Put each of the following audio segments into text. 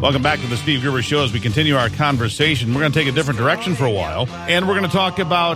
Welcome back to the Steve Gruber Show as we continue our conversation. We're going to take a different direction for a while, and we're going to talk about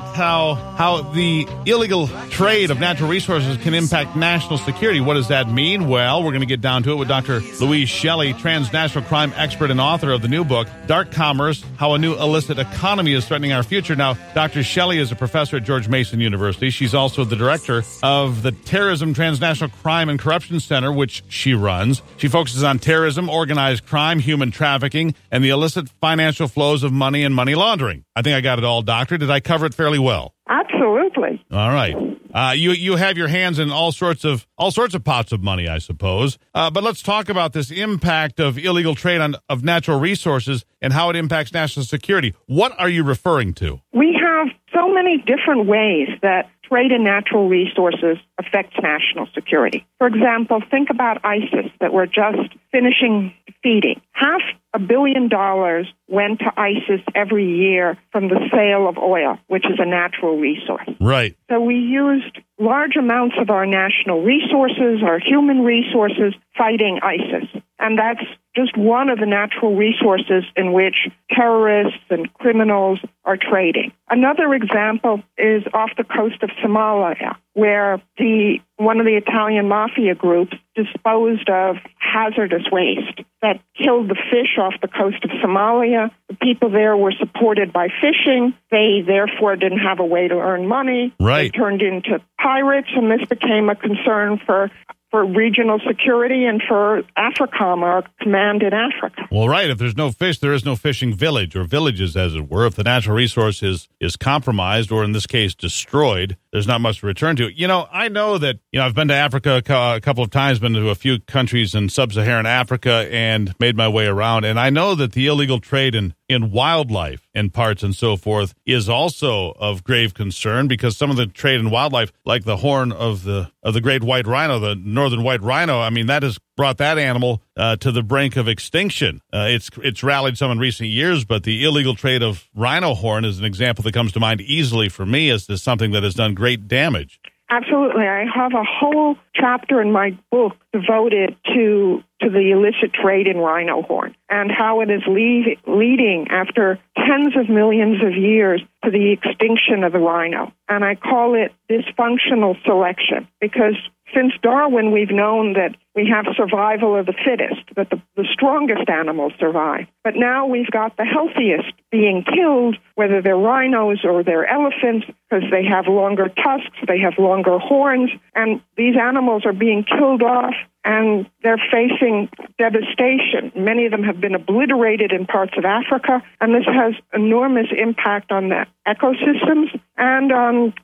how the illegal trade of natural resources can impact national security. What does that mean? Well, we're going to get down to it with Dr. Louise Shelley, transnational crime expert and author of the new book, Dark Commerce, How a New Illicit Economy is Threatening Our Future. Now, Dr. Shelley is a professor at George Mason University. She's also the director of the Terrorism, Transnational Crime, and Corruption Center, which she runs. She focuses on terrorism, organized crime, human trafficking, and the illicit financial flows of money and money laundering. I think I got it all, Doctor. Did I cover it fairly well? Absolutely. All right. You have your hands in all sorts of pots of money, I suppose. But let's talk about this impact of illegal trade of natural resources and how it impacts national security. What are you referring to? We have so many different ways that trade in natural resources affects national security. For example, think about ISIS that we're just finishing defeating. $500 million went to ISIS every year from the sale of oil, which is a natural resource. Right. So we used large amounts of our national resources, our human resources, fighting ISIS. And that's just one of the natural resources in which terrorists and criminals are trading. Another example is off the coast of Somalia, where one of the Italian mafia groups disposed of hazardous waste that killed the fish off the coast of Somalia. The people there were supported by fishing. They therefore didn't have a way to earn money. Right. They turned into pirates, and this became a concern for regional security and for AFRICOM, our command in Africa. Well, right. If there's no fish, there is no fishing village, or villages, as it were. If the natural resource is compromised, or in this case, destroyed, there's not much to return to. I know that, I've been to Africa a couple of times, been to a few countries in sub-Saharan Africa and made my way around. And I know that the illegal trade in wildlife and parts and so forth is also of grave concern, because some of the trade in wildlife, like the horn of the great white rhino, the northern white rhino, I mean, that has brought that animal to the brink of extinction. It's rallied some in recent years, but the illegal trade of rhino horn is an example that comes to mind easily for me as to something that has done great damage. Absolutely. I have a whole chapter in my book devoted to the illicit trade in rhino horn and how it is leading after tens of millions of years to the extinction of the rhino. And I call it dysfunctional selection, because since Darwin, we've known that we have survival of the fittest, that the strongest animals survive. But now we've got the healthiest being killed, whether they're rhinos or they're elephants, because they have longer tusks, they have longer horns, and these animals are being killed off, and they're facing devastation. Many of them have been obliterated in parts of Africa, and this has enormous impact on the ecosystems and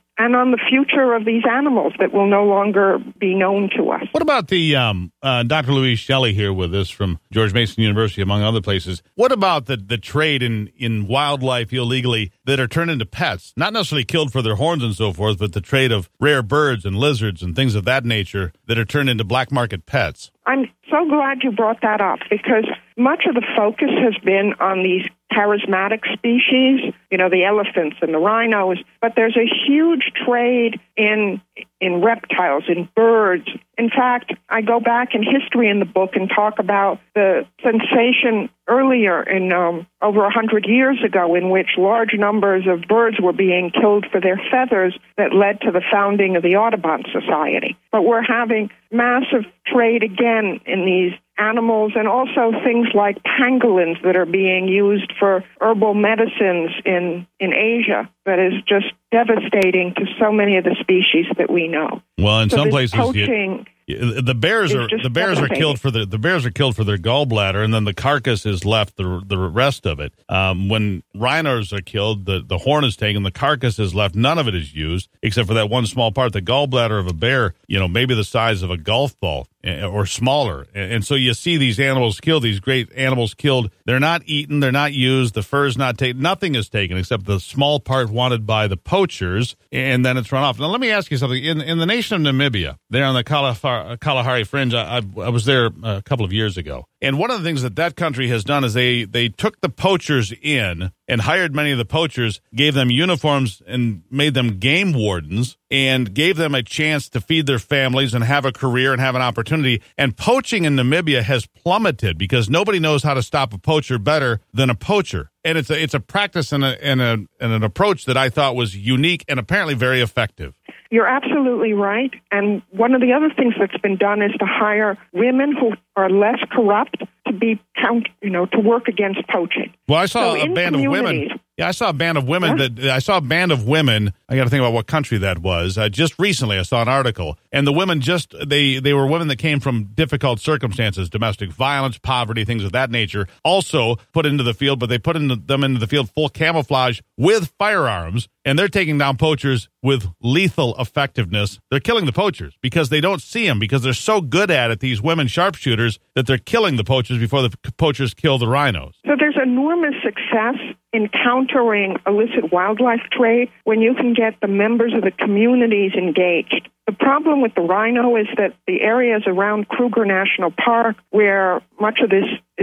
on the future of these animals that will no longer be known to us. What about the Dr. Louise Shelley here with us from George Mason University, among other places? What about the trade in wildlife illegally that are turned into pets, not necessarily killed for their horns and so forth, but the trade of rare birds and lizards and things of that nature that are turned into black market pets? I'm so glad you brought that up, because much of the focus has been on these charismatic species, the elephants and the rhinos, but there's a huge trade in reptiles, in birds. In fact, I go back in history in the book and talk about the sensation earlier in over 100 years ago in which large numbers of birds were being killed for their feathers that led to the founding of the Audubon Society. But we're having massive trade again in these animals, and also things like pangolins that are being used for herbal medicines in Asia that is just devastating to so many of the species that we know. Well, in some places, poaching the bears are killed for the bears are killed for their gallbladder, and then the carcass is left the rest of it. When rhinos are killed, the horn is taken, the carcass is left. None of it is used except for that one small part. The gallbladder of a bear, maybe the size of a golf ball or smaller. And so you see these animals killed, these great animals killed. They're not eaten, they're not used. The fur's not taken. Nothing is taken except the small part, wanted by the poachers, and then it's run off. Now, let me ask you something. In the nation of Namibia, there on the Kalahari Fringe, I was there a couple of years ago. And one of the things that country has done is they took the poachers in and hired many of the poachers, gave them uniforms and made them game wardens, and gave them a chance to feed their families and have a career and have an opportunity. And poaching in Namibia has plummeted because nobody knows how to stop a poacher better than a poacher. And it's a practice and an approach that I thought was unique and apparently very effective. You're absolutely right. And one of the other things that's been done is to hire women who are less corrupt to work against poaching. Well, I saw a band of women. Yeah, I saw a band of women I got to think about what country that was. Just recently, I saw an article, and the women they were women that came from difficult circumstances, domestic violence, poverty, things of that nature, also put into the field, but they put them into the field full camouflage with firearms, and they're taking down poachers with lethal effectiveness. They're killing the poachers because they don't see them, because they're so good at it, these women sharpshooters, that they're killing the poachers before the poachers kill the rhinos. So there's enormous success in countering illicit wildlife trade when you can get the members of the communities engaged. The problem with the rhino is that the areas around Kruger National Park, where much of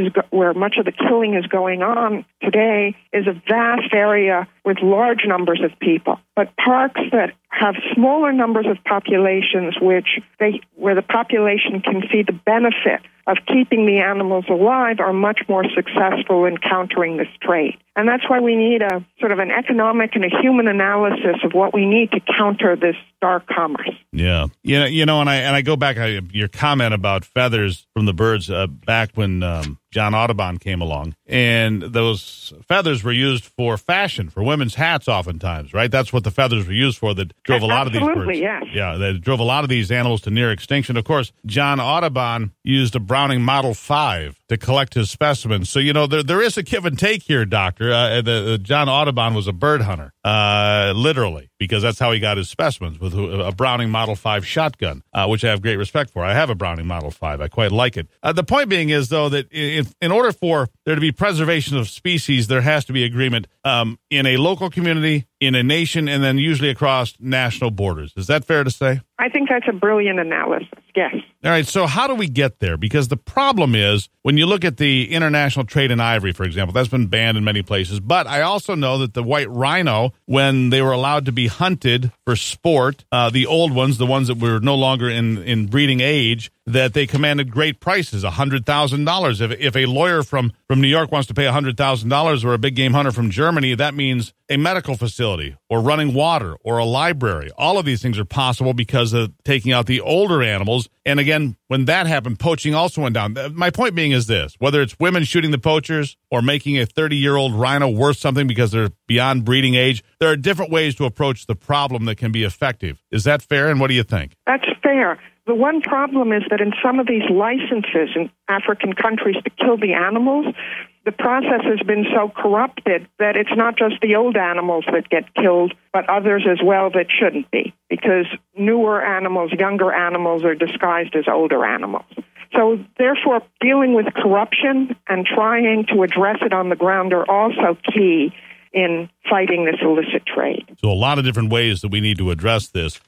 the killing is going on today, is a vast area with large numbers of people. But parks that have smaller numbers of populations, where the population can see the benefit of keeping the animals alive, are much more successful in countering this trade. And that's why we need a sort of an economic and a human analysis of what we need to counter this dark commerce. Yeah. And I go back to your comment about feathers from the birds back when John Audubon came along. And those feathers were used for fashion, for women's hats oftentimes, right? That's what the feathers were used for, that drove a lot of these birds. Absolutely, yes. Yeah, they drove a lot of these animals to near extinction. Of course, John Audubon used a Browning Model 5 to collect his specimens. So, there is a give and take here, Doctor. John Audubon was a bird hunter, literally, because that's how he got his specimens, with a Browning Model 5 shotgun, which I have great respect for. I have a Browning Model 5. I quite like it. The point being is, though, that in order for there to be preservation of species, there has to be agreement in a local community, in a nation, and then usually across national borders. Is that fair to say? I think that's a brilliant analysis, yes. All right, so how do we get there? Because the problem is, when you look at the international trade in ivory, for example, that's been banned in many places. But I also know that the white rhino, when they were allowed to be hunted for sport, the old ones, the ones that were no longer in breeding age, that they commanded great prices, $100,000. If a lawyer from New York wants to pay $100,000, or a big game hunter from Germany, that means a medical facility or running water or a library. All of these things are possible because of taking out the older animals. And again, when that happened, poaching also went down. My point being is this: whether it's women shooting the poachers or making a 30-year-old rhino worth something because they're beyond breeding age, there are different ways to approach the problem that can be effective. Is that fair? And what do you think? That's fair. The one problem is that in some of these licenses in African countries to kill the animals, the process has been so corrupted that it's not just the old animals that get killed, but others as well that shouldn't be, because newer animals, younger animals, are disguised as older animals. So therefore, dealing with corruption and trying to address it on the ground are also key in fighting this illicit trade. So a lot of different ways that we need to address this.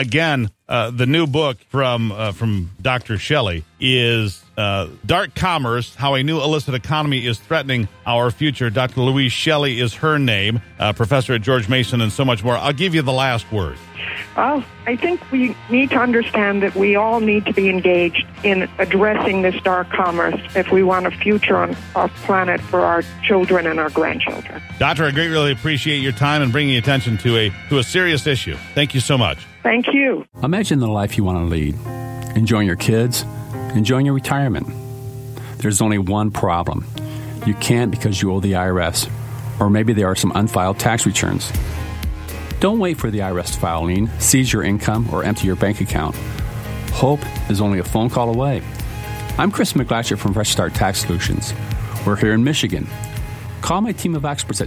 The new book from Dr. Shelley is Dark Commerce, How a New Illicit Economy is Threatening Our Future. Dr. Louise Shelley is her name, professor at George Mason, and so much more. I'll give you the last word. Well, I think we need to understand that we all need to be engaged in addressing this dark commerce if we want a future on our planet for our children and our grandchildren. Doctor, I really appreciate your time and bringing attention to a serious issue. Thank you so much. Thank you. Imagine the life you want to lead. Enjoying your kids, enjoying your retirement. There's only one problem. You can't because you owe the IRS, or maybe there are some unfiled tax returns. Don't wait for the IRS to file a lien, seize your income, or empty your bank account. Hope is only a phone call away. I'm Chris McGlasher from Fresh Start Tax Solutions. We're here in Michigan. Call my team of experts at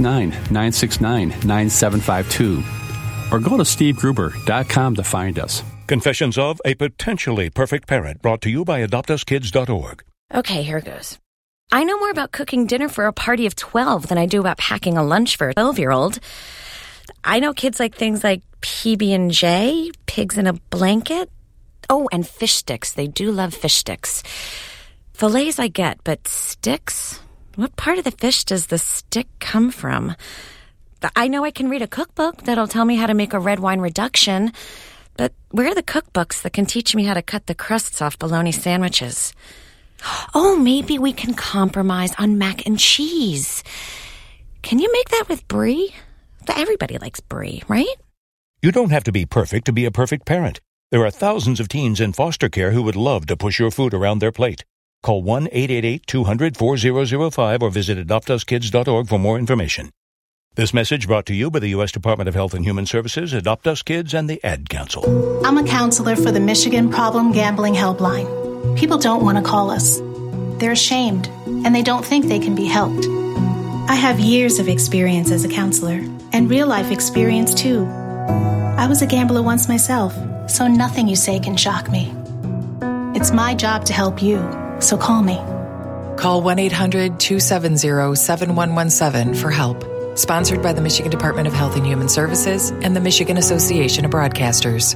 269-969-9752 or go to stevegruber.com to find us. Confessions of a Potentially Perfect Parent, brought to you by AdoptUsKids.org. Okay, here goes. I know more about cooking dinner for a party of 12 than I do about packing a lunch for a 12-year-old. I know kids like things like PB&J, pigs in a blanket. Oh, and fish sticks. They do love fish sticks. Fillets I get, but sticks? What part of the fish does the stick come from? I know I can read a cookbook that'll tell me how to make a red wine reduction, but where are the cookbooks that can teach me how to cut the crusts off bologna sandwiches? Oh, maybe we can compromise on mac and cheese. Can you make that with brie? Everybody likes brie, right? You don't have to be perfect to be a perfect parent. There are thousands of teens in foster care who would love to push your food around their plate. Call 1-888-200-4005 or visit adoptuskids.org for more information. This message brought to you by the U.S. Department of Health and Human Services, Adopt Us Kids, and the Ad Council. I'm a counselor for the Michigan Problem Gambling Helpline. People don't want to call us. They're ashamed, and they don't think they can be helped. I have years of experience as a counselor, and real-life experience, too. I was a gambler once myself, so nothing you say can shock me. It's my job to help you, so call me. Call 1-800-270-7117 for help. Sponsored by the Michigan Department of Health and Human Services and the Michigan Association of Broadcasters.